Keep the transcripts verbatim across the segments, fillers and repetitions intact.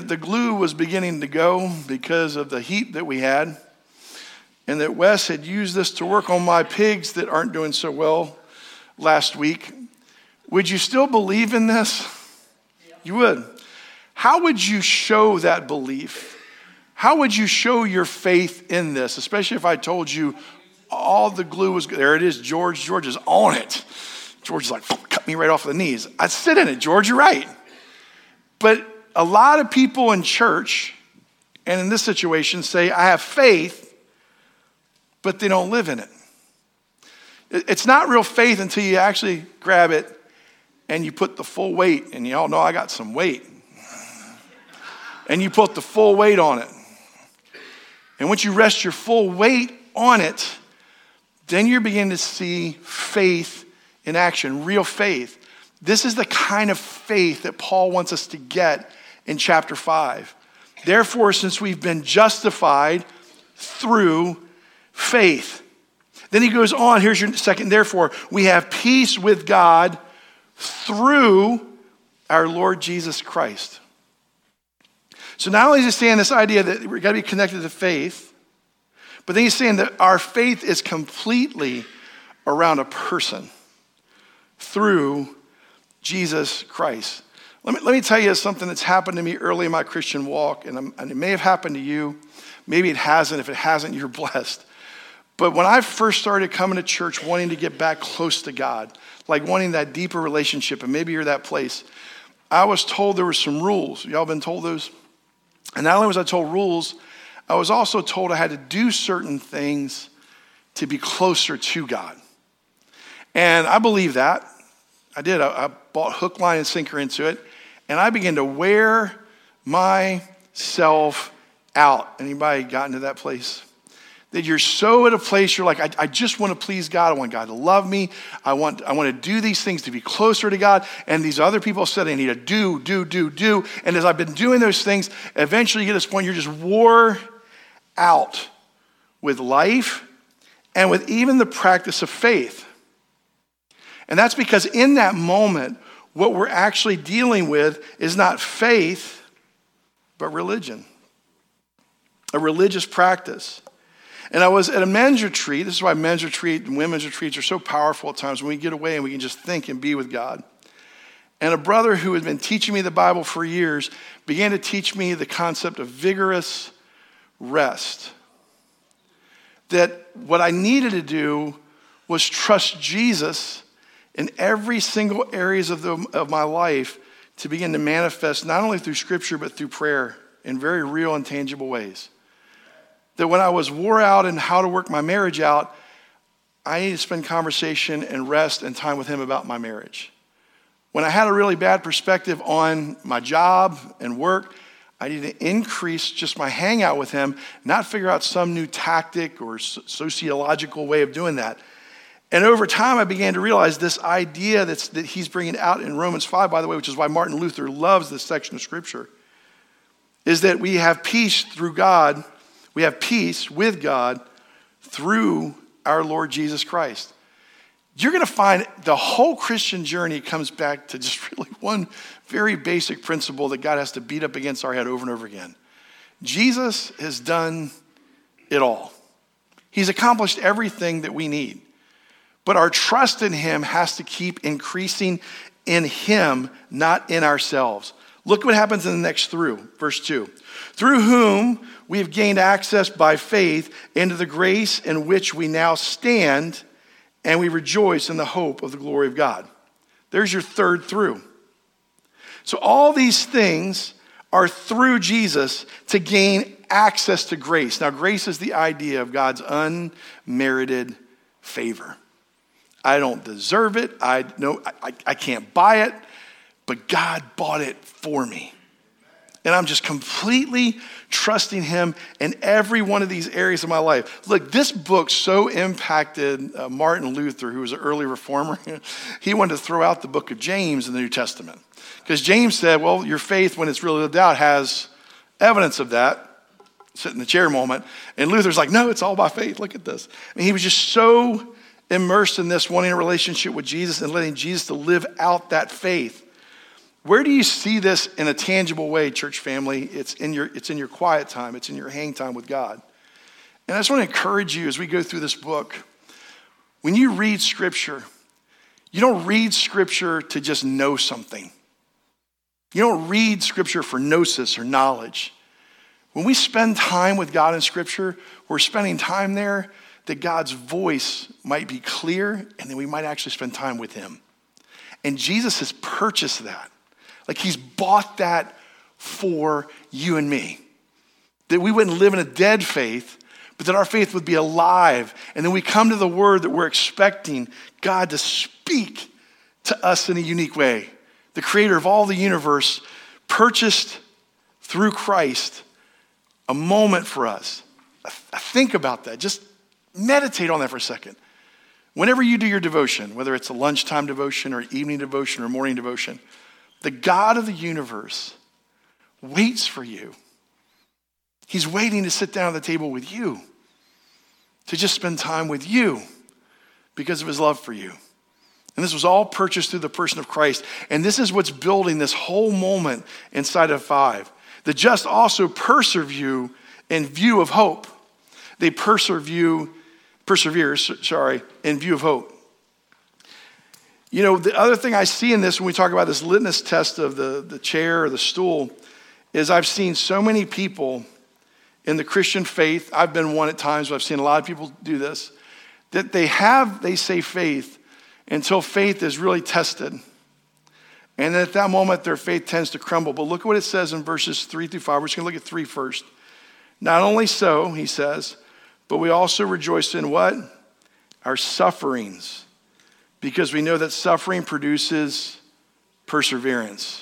the glue was beginning to go because of the heat that we had, and that Wes had used this to work on my pigs that aren't doing so well last week, would you still believe in this? You would. How would you show that belief? How would you show your faith in this, especially if I told you all the glue was good? There it is, George. George is on it. George is like, cut me right off the knees. I'd sit in it, George, you're right. But a lot of people in church, and in this situation, say, I have faith, but they don't live in it. It's not real faith until you actually grab it and you put the full weight, and you all know I got some weight. And you put the full weight on it. And once you rest your full weight on it, then you're beginning to see faith in action, real faith. This is the kind of faith that Paul wants us to get in chapter five. Therefore, since we've been justified through faith. Then he goes on, here's your second, therefore, we have peace with God through our Lord Jesus Christ. So not only is he saying this idea that we've got to be connected to faith, but then he's saying that our faith is completely around a person through Jesus Christ. Let me, let me tell you something that's happened to me early in my Christian walk, and, I'm, and it may have happened to you. Maybe it hasn't. If it hasn't, you're blessed. But when I first started coming to church wanting to get back close to God, like wanting that deeper relationship, and maybe you're that place, I was told there were some rules. Y'all been told those? And not only was I told rules, I was also told I had to do certain things to be closer to God. And I believe that. I did. I, I bought hook, line, and sinker into it. And I began to wear myself out. Anybody gotten to that place? That you're so at a place, you're like, I, I just want to please God. I want God to love me. I want, I want to do these things to be closer to God. And these other people said I need to do, do, do, do. And as I've been doing those things, eventually you get to this point, you're just wore out with life and with even the practice of faith. And that's because in that moment, what we're actually dealing with is not faith, but religion. A religious practice. And I was at a men's retreat. This is why men's retreat and women's retreats are so powerful at times when we get away and we can just think and be with God. And a brother who had been teaching me the Bible for years began to teach me the concept of vigorous rest. That what I needed to do was trust Jesus in every single areas of, the, of my life to begin to manifest not only through scripture but through prayer in very real and tangible ways. That when I was wore out in how to work my marriage out, I needed to spend conversation and rest and time with him about my marriage. When I had a really bad perspective on my job and work, I needed to increase just my hangout with him, not figure out some new tactic or sociological way of doing that. And over time, I began to realize this idea that's, that he's bringing out in Romans five, by the way, which is why Martin Luther loves this section of scripture, is that we have peace through God. We have peace with God through our Lord Jesus Christ. You're going to find the whole Christian journey comes back to just really one very basic principle that God has to beat up against our head over and over again. Jesus has done it all. He's accomplished everything that we need. But our trust in him has to keep increasing in him, not in ourselves. Look what happens in the next through, verse two. Through whom we have gained access by faith into the grace in which we now stand, and we rejoice in the hope of the glory of God. There's your third through. So all these things are through Jesus to gain access to grace. Now, grace is the idea of God's unmerited favor. I don't deserve it. I know I, I can't buy it, but God bought it for me. And I'm just completely trusting him in every one of these areas of my life. Look, this book so impacted uh, Martin Luther, who was an early reformer. He wanted to throw out the book of James in the New Testament. Because James said, well, your faith, when it's really lived out, has evidence of that. Sit in the chair moment. And Luther's like, no, it's all by faith. Look at this. I mean, he was just so immersed in this, wanting a relationship with Jesus and letting Jesus to live out that faith. Where do you see this in a tangible way, church family? It's in your, it's in your quiet time. It's in your hang time with God. And I just want to encourage you as we go through this book, when you read Scripture, you don't read Scripture to just know something. You don't read Scripture for gnosis or knowledge. When we spend time with God in Scripture, we're spending time there that God's voice might be clear, and then we might actually spend time with him. And Jesus has purchased that. Like he's bought that for you and me. That we wouldn't live in a dead faith, but that our faith would be alive. And then we come to the word that we're expecting God to speak to us in a unique way. The creator of all the universe purchased through Christ a moment for us. Think about that. Just meditate on that for a second. Whenever you do your devotion, whether it's a lunchtime devotion or evening devotion or morning devotion, the God of the universe waits for you. He's waiting to sit down at the table with you, to just spend time with you because of his love for you. And this was all purchased through the person of Christ. And this is what's building this whole moment inside of five. The just also persevere in view of hope. They persevere, persevere, sorry, in view of hope. You know, the other thing I see in this when we talk about this litmus test of the, the chair or the stool is I've seen so many people in the Christian faith, I've been one at times, but I've seen a lot of people do this, that they have, they say faith, until faith is really tested. And then at that moment, their faith tends to crumble. But look at what it says in verses three through five. We're just going to look at three first. Not only so, he says, but we also rejoice in what? Our sufferings. Because we know that suffering produces perseverance.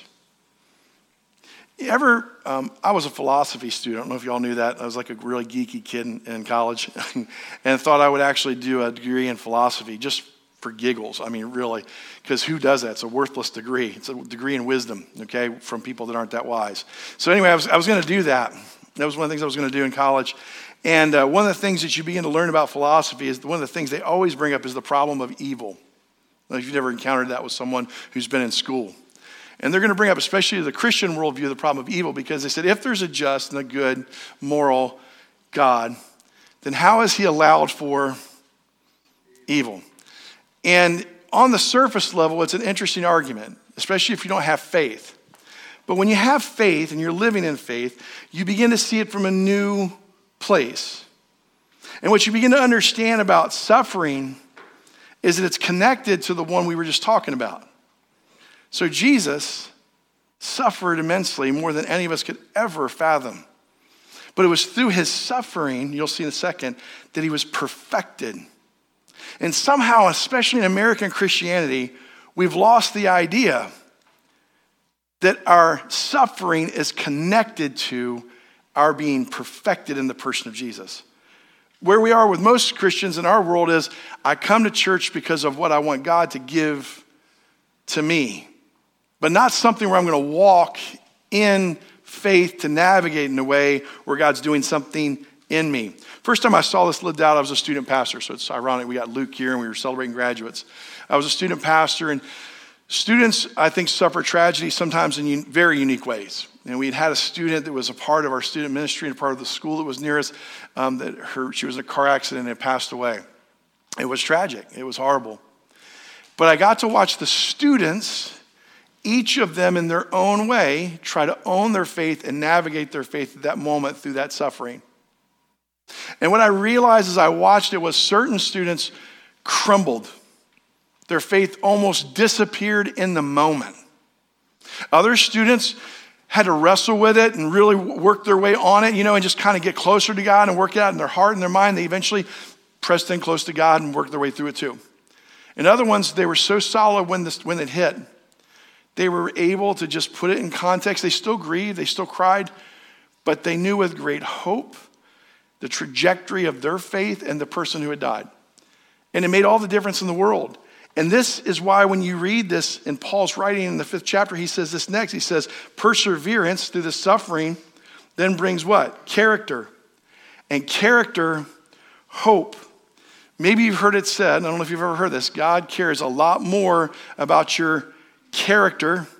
You ever, um, I was a philosophy student. I don't know if y'all knew that. I was like a really geeky kid in, in college and thought I would actually do a degree in philosophy just for giggles. I mean, really, because who does that? It's a worthless degree. It's a degree in wisdom, okay, from people that aren't that wise. So anyway, I was, I was going to do that. That was one of the things I was going to do in college. And uh, one of the things that you begin to learn about philosophy is one of the things they always bring up is the problem of evil. If you've never encountered that with someone who's been in school. And they're going to bring up, especially the Christian worldview, the problem of evil, because they said if there's a just and a good, moral God, then how has he allowed for evil? And on the surface level, it's an interesting argument, especially if you don't have faith. But when you have faith and you're living in faith, you begin to see it from a new place. And what you begin to understand about suffering is that it's connected to the one we were just talking about. So Jesus suffered immensely, more than any of us could ever fathom. But it was through his suffering, you'll see in a second, that he was perfected. And somehow, especially in American Christianity, we've lost the idea that our suffering is connected to our being perfected in the person of Jesus. Where we are with most Christians in our world is, I come to church because of what I want God to give to me, but not something where I'm going to walk in faith to navigate in a way where God's doing something in me. First time I saw this lived out, I was a student pastor, so it's ironic we got Luke here and we were celebrating graduates. I was a student pastor, and students, I think, suffer tragedy sometimes in un- very unique ways. And we had had a student that was a part of our student ministry and a part of the school that was near us, um, that her, she was in a car accident and passed away. It was tragic. It was horrible. But I got to watch the students, each of them in their own way, try to own their faith and navigate their faith at that moment through that suffering. And what I realized as I watched it was certain students crumbled. Their faith almost disappeared in the moment. Other students had to wrestle with it and really work their way on it, you know, and just kind of get closer to God and work it out in their heart and their mind. They eventually pressed in close to God and worked their way through it too. And other ones, they were so solid when this when it hit, they were able to just put it in context. They still grieved, they still cried, but they knew with great hope the trajectory of their faith and the person who had died. And it made all the difference in the world. And this is why when you read this in Paul's writing in the fifth chapter, he says this next. He says, perseverance through the suffering then brings what? Character. And character, hope. Maybe you've heard it said, I don't know if you've ever heard this, God cares a lot more about your character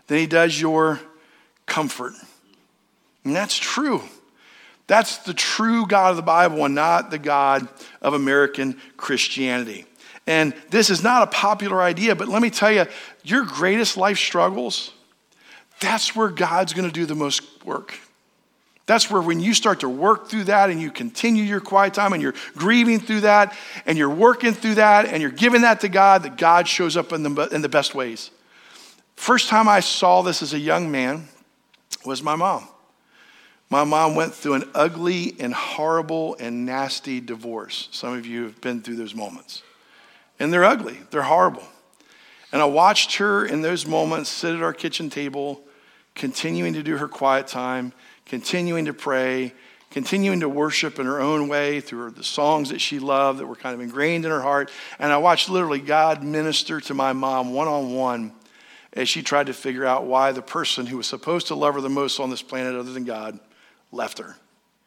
than he does your comfort. And that's true. That's the true God of the Bible and not the God of American Christianity. And this is not a popular idea, but let me tell you, your greatest life struggles, that's where God's going to do the most work. That's where when you start to work through that and you continue your quiet time and you're grieving through that and you're working through that and you're giving that to God, that God shows up in the, in the best ways. First time I saw this as a young man was my mom. My mom went through an ugly and horrible and nasty divorce. Some of you have been through those moments. And they're ugly. They're horrible. And I watched her in those moments sit at our kitchen table, continuing to do her quiet time, continuing to pray, continuing to worship in her own way through the songs that she loved that were kind of ingrained in her heart. And I watched literally God minister to my mom one-on-one as she tried to figure out why the person who was supposed to love her the most on this planet other than God left her.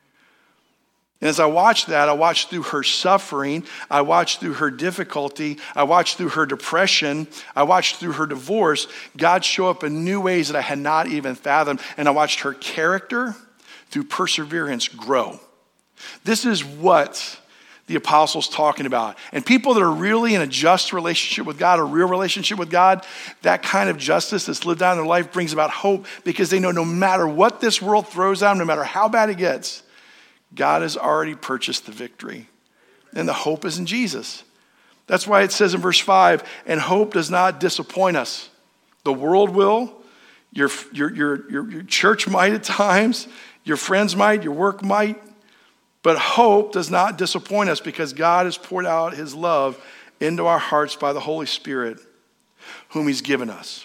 And as I watched that, I watched through her suffering, I watched through her difficulty, I watched through her depression, I watched through her divorce, God show up in new ways that I had not even fathomed, and I watched her character through perseverance grow. This is what the apostle's talking about. And people that are really in a just relationship with God, a real relationship with God, that kind of justice that's lived out in their life brings about hope because they know no matter what this world throws at them, no matter how bad it gets, God has already purchased the victory. And the hope is in Jesus. That's why it says in verse five, and hope does not disappoint us. The world will, your, your, your, your, your church might at times, your friends might, your work might, but hope does not disappoint us because God has poured out his love into our hearts by the Holy Spirit, whom he's given us.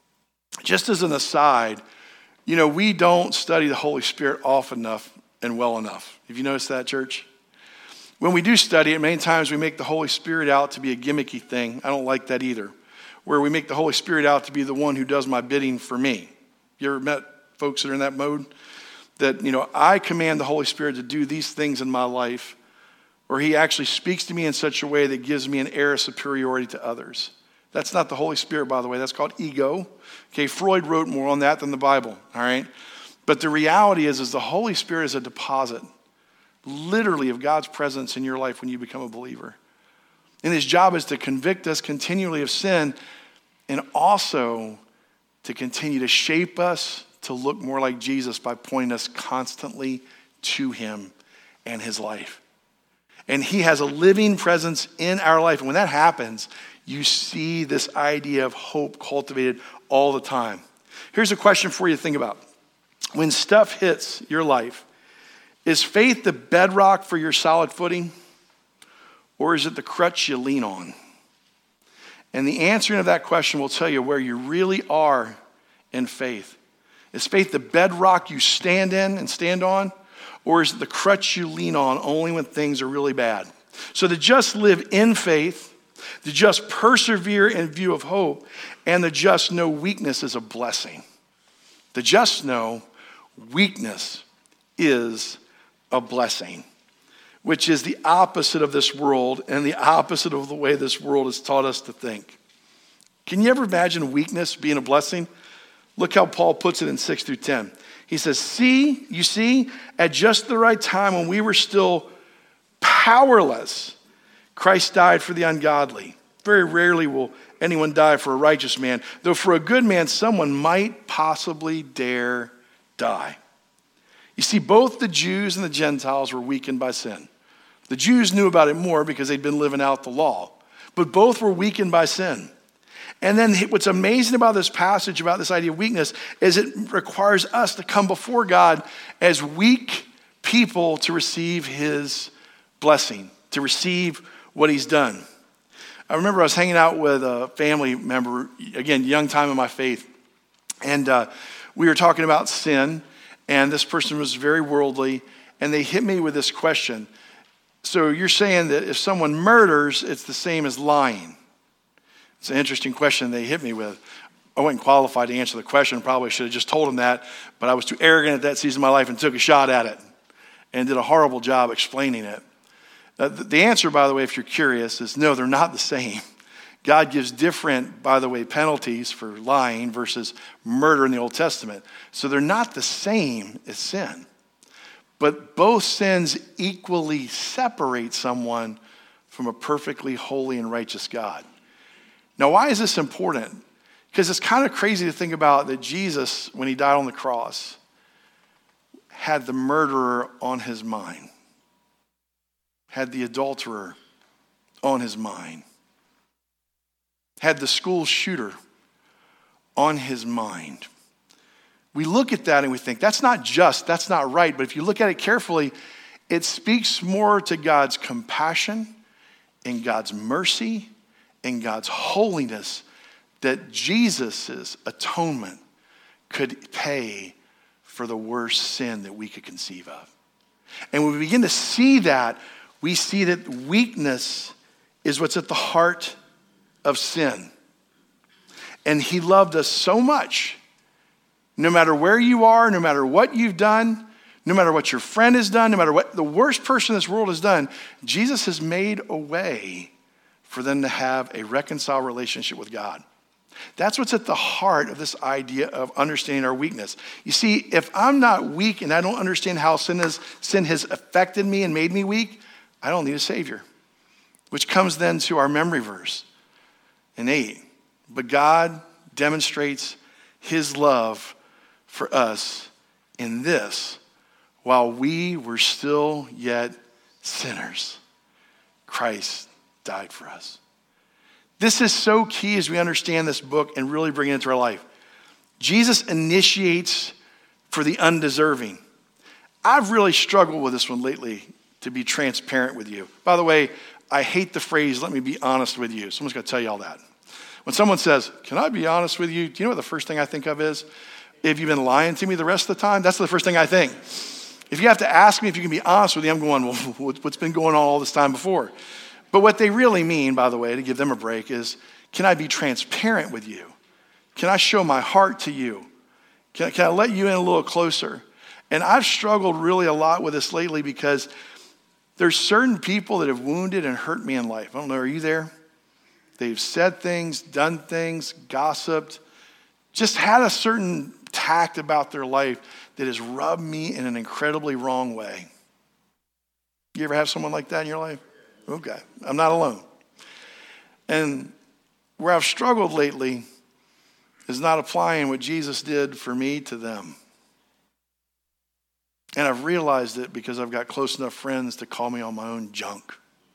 Just as an aside, you know, we don't study the Holy Spirit often enough and well enough. Have you noticed that, church? When we do study it, many times we make the Holy Spirit out to be a gimmicky thing. I don't like that either. Where we make the Holy Spirit out to be the one who does my bidding for me. You ever met folks that are in that mode? That, you know, I command the Holy Spirit to do these things in my life, or he actually speaks to me in such a way that gives me an air of superiority to others. That's not the Holy Spirit, by the way. That's called ego. Okay, Freud wrote more on that than the Bible, all right? But the reality is, is the Holy Spirit is a deposit, literally, of God's presence in your life when you become a believer. And his job is to convict us continually of sin and also to continue to shape us to look more like Jesus by pointing us constantly to him and his life. And he has a living presence in our life. And when that happens, you see this idea of hope cultivated all the time. Here's a question for you to think about. When stuff hits your life, is faith the bedrock for your solid footing, or is it the crutch you lean on? And the answering of that question will tell you where you really are in faith. Is faith the bedrock you stand in and stand on, or is it the crutch you lean on only when things are really bad? So to just live in faith, to just persevere in view of hope, and to just know weakness is a blessing. To just know weakness is a blessing, which is the opposite of this world and the opposite of the way this world has taught us to think. Can you ever imagine weakness being a blessing? Look how Paul puts it in six through ten. He says, see, you see, at just the right time when we were still powerless, Christ died for the ungodly. Very rarely will anyone die for a righteous man, though for a good man, someone might possibly dare die. You see, both the Jews and the Gentiles were weakened by sin. The Jews knew about it more because they'd been living out the law, but both were weakened by sin. And then what's amazing about this passage, about this idea of weakness, is it requires us to come before God as weak people to receive his blessing, to receive what he's done. I remember I was hanging out with a family member, again, young time in my faith, and uh, we were talking about sin, and this person was very worldly, and they hit me with this question. So you're saying that if someone murders, it's the same as lying? It's an interesting question they hit me with. I wasn't qualified to answer the question. Probably should have just told them that, but I was too arrogant at that season of my life and took a shot at it and did a horrible job explaining it. Uh, the answer, by the way, if you're curious, is no, they're not the same. God gives different, by the way, penalties for lying versus murder in the Old Testament. So they're not the same as sin. But both sins equally separate someone from a perfectly holy and righteous God. Now, why is this important? Because it's kind of crazy to think about that Jesus, when he died on the cross, had the murderer on his mind, had the adulterer on his mind, had the school shooter on his mind. We look at that and we think, that's not just, that's not right. But if you look at it carefully, it speaks more to God's compassion and God's mercy and God's holiness that Jesus' atonement could pay for the worst sin that we could conceive of. And when we begin to see that, we see that weakness is what's at the heart of sin. And he loved us so much, no matter where you are, no matter what you've done, no matter what your friend has done, no matter what the worst person in this world has done, Jesus has made a way for them to have a reconciled relationship with God. That's what's at the heart of this idea of understanding our weakness. You see, if I'm not weak and I don't understand how sin, is, sin has affected me and made me weak, I don't need a Savior. Which comes then to our memory verse in eight. But God demonstrates his love for us in this: while we were still yet sinners, Christ died for us. This is so key as we understand this book and really bring it into our life. Jesus initiates for the undeserving. I've really struggled with this one lately, to be transparent with you. By the way, I hate the phrase, let me be honest with you. Someone's going to tell you all that. When someone says, can I be honest with you? Do you know what the first thing I think of is? If you've been lying to me the rest of the time, that's the first thing I think. If you have to ask me if you can be honest with me, I'm going, well, what's been going on all this time before? But what they really mean, by the way, to give them a break, is can I be transparent with you? Can I show my heart to you? Can I, can I let you in a little closer? And I've struggled really a lot with this lately because there's certain people that have wounded and hurt me in life. I don't know, are you there? They've said things, done things, gossiped, just had a certain tact about their life that has rubbed me in an incredibly wrong way. You ever have someone like that in your life? Okay, I'm not alone. And where I've struggled lately is not applying what Jesus did for me to them. And I've realized it because I've got close enough friends to call me on my own junk.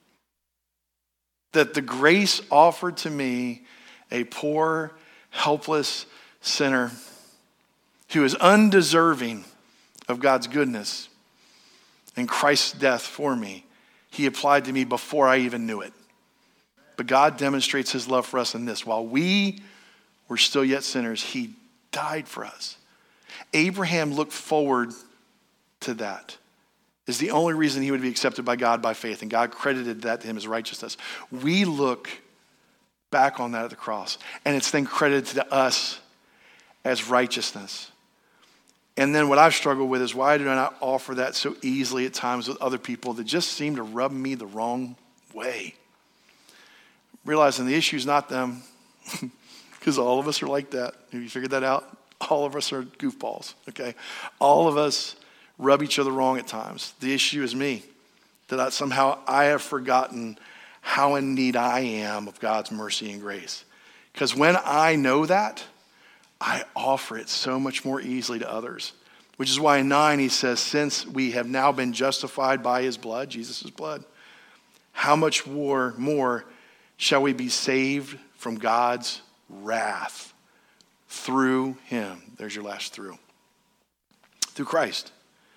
That the grace offered to me, a poor, helpless sinner who is undeserving of God's goodness and Christ's death for me, he applied to me before I even knew it. But God demonstrates his love for us in this: while we were still yet sinners, he died for us. Abraham looked forward to that. Is the only reason he would be accepted by God by faith, and God credited that to him as righteousness. We look back on that at the cross, and it's then credited to us as righteousness. And then what I've struggled with is, why do I not offer that so easily at times with other people that just seem to rub me the wrong way? Realizing the issue is not them, because all of us are like that. Have you figured that out? All of us are goofballs, okay? All of us rub each other wrong at times. The issue is me, that I, somehow I have forgotten how in need I am of God's mercy and grace. Because when I know that, I offer it so much more easily to others. Which is why in nine he says, since we have now been justified by his blood, Jesus' blood, how much more, more shall we be saved from God's wrath through him? There's your last through. Through Christ.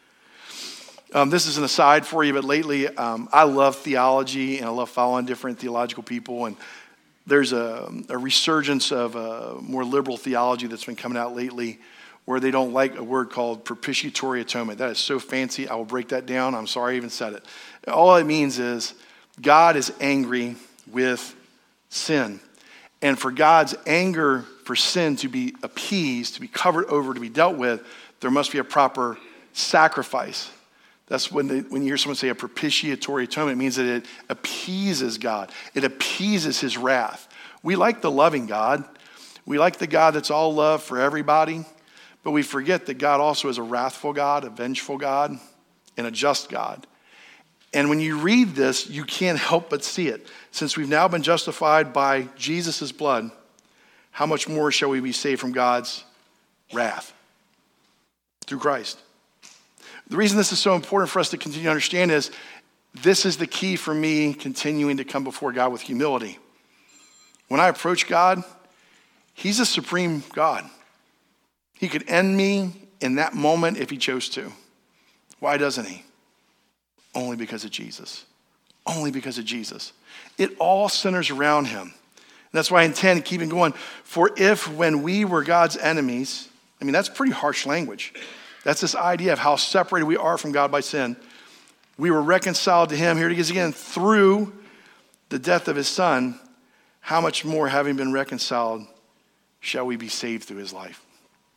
Um, this is an aside for you, but lately um, I love theology and I love following different theological people. And there's a, a resurgence of a more liberal theology that's been coming out lately where they don't like a word called propitiatory atonement. That is so fancy. I will break that down. I'm sorry I even said it. All it means is God is angry with sin. And for God's anger for sin to be appeased, to be covered over, to be dealt with, there must be a proper sacrifice. That's when they, when you hear someone say a propitiatory atonement, it means that it appeases God. It appeases his wrath. We like the loving God. We like the God that's all love for everybody, but we forget that God also is a wrathful God, a vengeful God, and a just God. And when you read this, you can't help but see it. Since we've now been justified by Jesus' blood, how much more shall we be saved from God's wrath? Through Christ. The reason this is so important for us to continue to understand is this is the key for me continuing to come before God with humility. When I approach God, he's a supreme God. He could end me in that moment if he chose to. Why doesn't he? Only because of Jesus. Only because of Jesus. It all centers around him. And that's why I intend keeping going. For if when we were God's enemies, I mean, that's pretty harsh language. That's this idea of how separated we are from God by sin. We were reconciled to him, here it is again, through the death of his son. How much more, having been reconciled, shall we be saved through his life?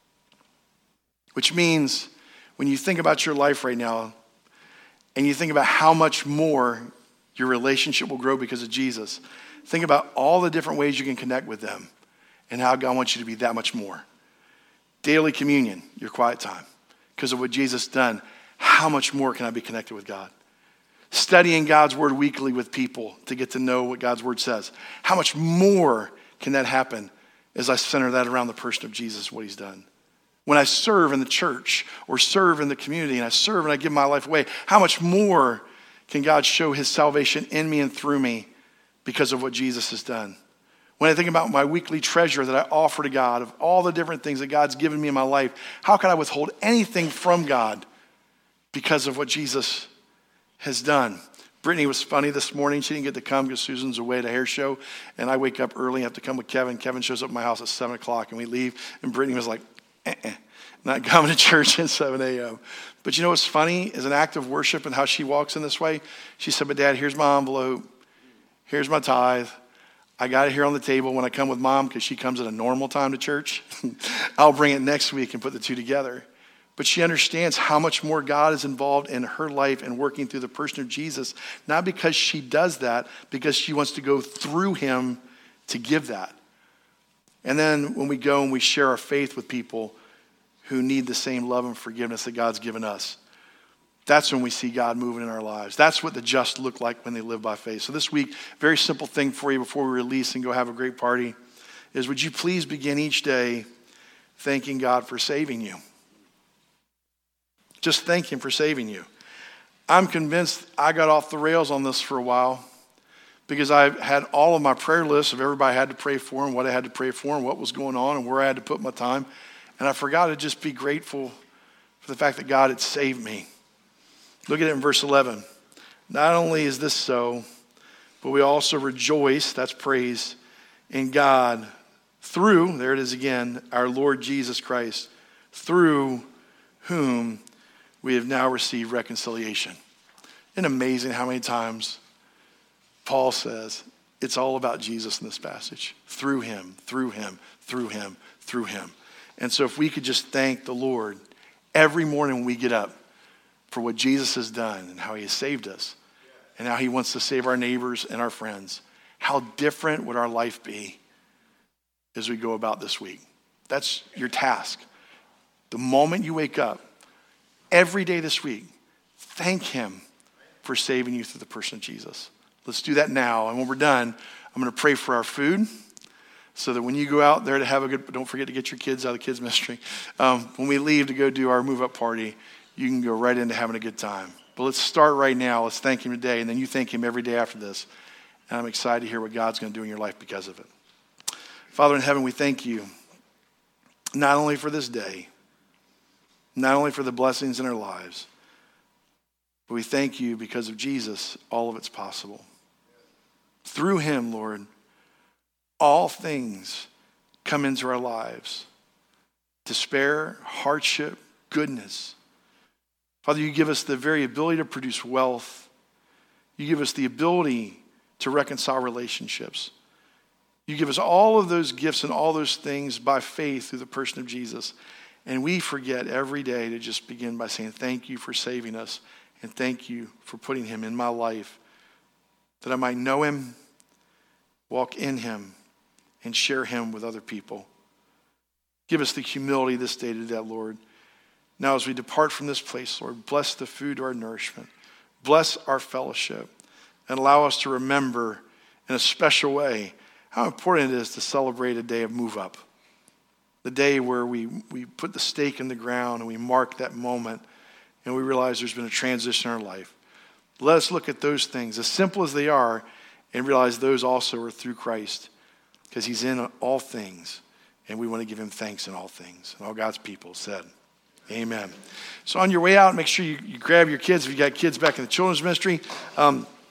Which means when you think about your life right now, and you think about how much more your relationship will grow because of Jesus, think about all the different ways you can connect with them and how God wants you to be that much more. Daily communion, your quiet time. Because of what Jesus done, how much more can I be connected with God? Studying God's word weekly with people to get to know what God's word says. How much more can that happen as I center that around the person of Jesus, what he's done? When I serve in the church or serve in the community and I serve and I give my life away, how much more can God show his salvation in me and through me because of what Jesus has done? When I think about my weekly treasure that I offer to God, of all the different things that God's given me in my life, how can I withhold anything from God because of what Jesus has done? Brittany was funny this morning. She didn't get to come because Susan's away at a hair show. And I wake up early and have to come with Kevin. Kevin shows up at my house at seven o'clock and we leave. And Brittany was like, eh-eh, not coming to church at seven a.m. But you know what's funny is an act of worship and how she walks in this way. She said, but Dad, here's my envelope. Here's my tithe. I got it here on the table when I come with Mom because she comes at a normal time to church. I'll bring it next week and put the two together. But she understands how much more God is involved in her life and working through the person of Jesus, not because she does that, because she wants to go through him to give that. And then when we go and we share our faith with people who need the same love and forgiveness that God's given us, that's when we see God moving in our lives. That's what the just look like when they live by faith. So this week, very simple thing for you before we release and go have a great party is, would you please begin each day thanking God for saving you? Just thank him for saving you. I'm convinced I got off the rails on this for a while because I had all of my prayer lists of everybody I had to pray for and what I had to pray for and what was going on and where I had to put my time. And I forgot to just be grateful for the fact that God had saved me. Look at it in verse eleven. Not only is this so, but we also rejoice, that's praise, in God through, there it is again, our Lord Jesus Christ, through whom we have now received reconciliation. Isn't it amazing how many times Paul says it's all about Jesus in this passage? Through him, through him, through him, through him. And so if we could just thank the Lord every morning when we get up for what Jesus has done and how he has saved us and how he wants to save our neighbors and our friends, how different would our life be as we go about this week? That's your task. The moment you wake up, every day this week, thank him for saving you through the person of Jesus. Let's do that now. And when we're done, I'm going to pray for our food so that when you go out there to have a good, don't forget to get your kids out of the kids ministry. Um, when we leave to go do our move up party, you can go right into having a good time. But let's start right now. Let's thank him today. And then you thank him every day after this. And I'm excited to hear what God's going to do in your life because of it. Father in heaven, we thank you not only for this day, not only for the blessings in our lives, but we thank you because of Jesus, all of it's possible. Through him, Lord, all things come into our lives. Despair, hardship, goodness. Father, you give us the very ability to produce wealth. You give us the ability to reconcile relationships. You give us all of those gifts and all those things by faith through the person of Jesus. And we forget every day to just begin by saying, thank you for saving us. And thank you for putting him in my life that I might know him, walk in him, and share him with other people. Give us the humility this day to do that, Lord. Now as we depart from this place, Lord, bless the food, our nourishment. Bless our fellowship and allow us to remember in a special way how important it is to celebrate a day of move up. The day where we, we put the stake in the ground and we mark that moment and we realize there's been a transition in our life. Let us look at those things, as simple as they are, and realize those also are through Christ, because he's in all things, and we want to give him thanks in all things. And all God's people said, amen. So on your way out, make sure you, you grab your kids. If you got kids back in the children's ministry, um,